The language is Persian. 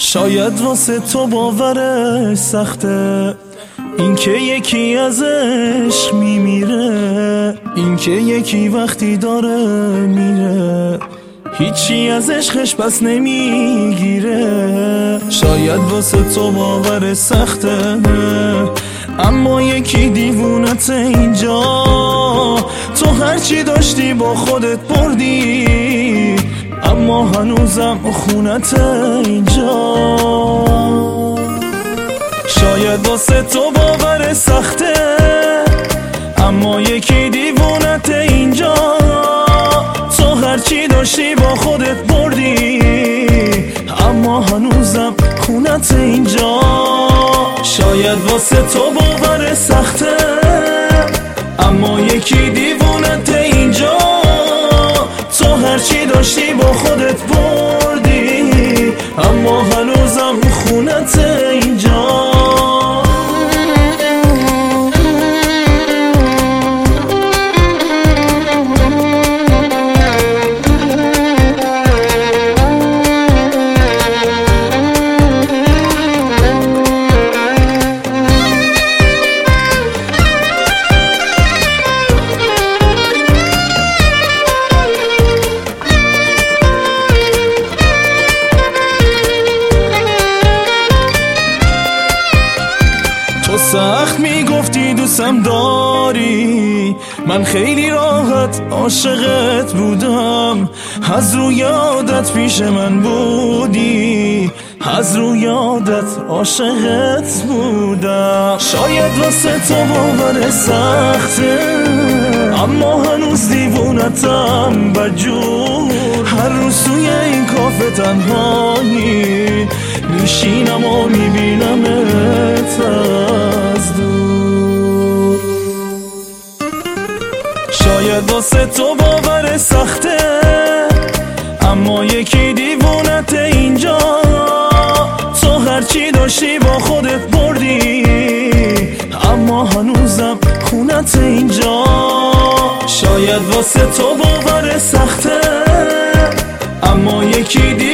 شاید واسه تو باورش سخته این که یکی ازش میمیره، این که یکی وقتی داره میره هیچی از عشقش پس نمیگیره. شاید واسه تو باورش سخته اما یکی دیوونت اینجا، تو هرچی داشتی با خودت بردی اما هنوزم خونت اینجا. شاید واسه تو باور سخته اما یکی دیوونت اینجا، تو هرچی داشتی با خودت بردی اما هنوزم خونت اینجا. شاید واسه تو باور سخته اما یکی دیوونت اینجا، تو هرچی داشتی با خودت بردی اما هنوزم خونت اینجا. سخت میگفتی دوستم داری، من خیلی راحت عاشقت بودم، از روی عادت پیش من بودی، از روی عادت عاشقت بودم. شاید واسه تو باور سخته اما هنوز دیوونتم بجور، هر روز توی این کافه تنهایی میشینم و میبینمت از دور. شاید واسه تو باور سخته اما یکی دیوونت اینجا، تو هرچی داشتی با خودت بردی اما هنوزم خونت اینجا. شاید واسه تو باور سخته اما یکی